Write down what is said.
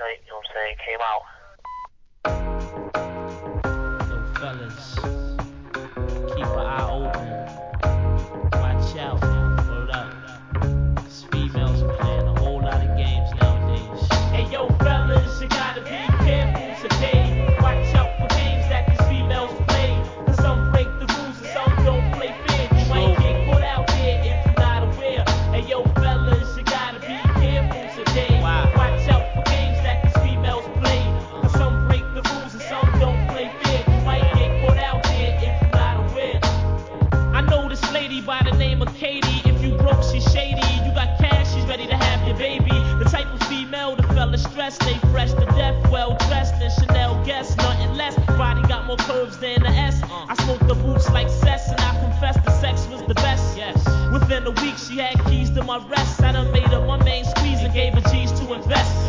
joint, you know what I'm saying, came out. Yo, fellas, keep an eye open. Watch out. Hold up. Cause females are playing a whole lot of games nowadays. Hey, yo, fellas, you gotta be careful today. Watch out for games that these females play. Cause some break the rules and some don't play fair. You might get put out there if you're not aware. Hey, yo, fellas, you gotta be careful today. Watch out for games that these females play. Cause some break the rules and some don't play fair. You might get put out there if you're not aware. I know this lady by the name of Katie. If you broke, she's shady. You got cash, she's ready to have your baby. The type of female the fellas stress. They fresh to death, well dressed and Chanel guess. Nothing less, body got more curves than the S. I smoked the boots like cess and I confess the sex was the best. Yes. Within a week she had keys to my rest. I done made her my main squeeze and gave her